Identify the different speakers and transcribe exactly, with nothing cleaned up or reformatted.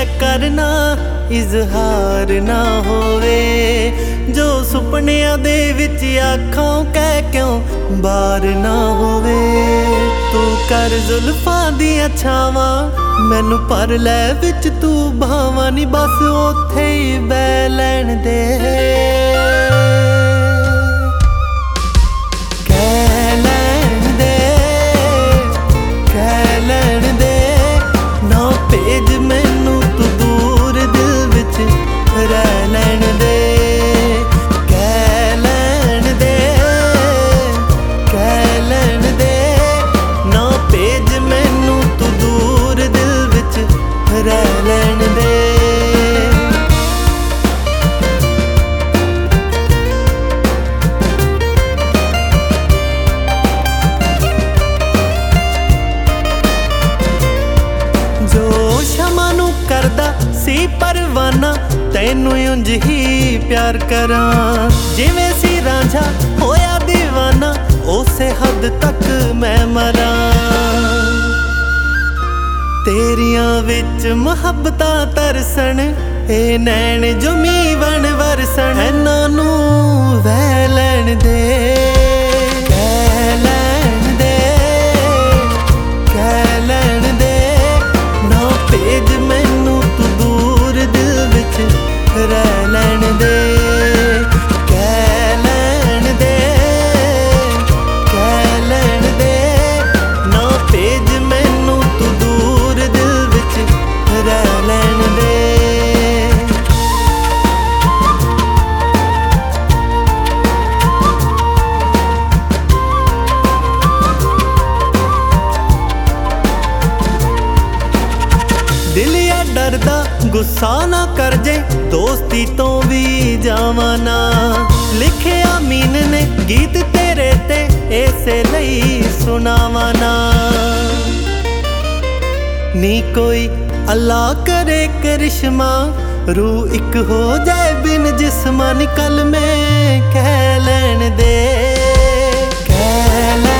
Speaker 1: करना इजहार ना होवे, जो सुपनिया दे विच आखों कह क्यों बार ना होवे। तू कर जुल्फां दियां छावां मैनू पर लै विच तू भावां नी, बस उत्थे ही बै लैण दे। करदा सी परवाना तैनू उंज ही प्यार करां, जिवें सी रांझा होया दीवाना उसे हद तक मैं मरां। तेरियां विच मुहब्बतां तरसन ए नैन जो मीवन वरसन, इन्हां नू वह लैण दे। दिलिया डरदा गुस्सा ना कर जे दोस्ती तो भी जावां ना, लिखिया मीन ने गीत तेरे ते इसे लई सुनावां ना। नी कोई अल्लाह करे करिश्मा रूह इक हो जाए बिन जिस्मा, निकल में कह लैण दे कह